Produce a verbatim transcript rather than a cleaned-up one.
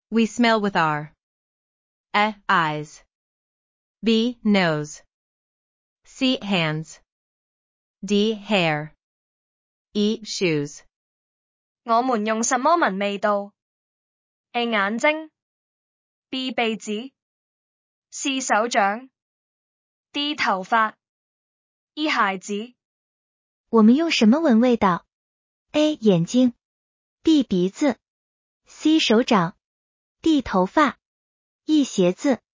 We smell with our A. Eyes, B. Nose, C. Hands, D. Hair, E. Shoes. 我們用什麼聞味道 ？A. 眼睛 B. 鼻子 C. 手掌 D. 頭髮 E. 鞋子。 我們用什麼聞味道 ？A. 眼睛 B. 鼻子 C. 手掌 D. 頭髮 E. 鞋子。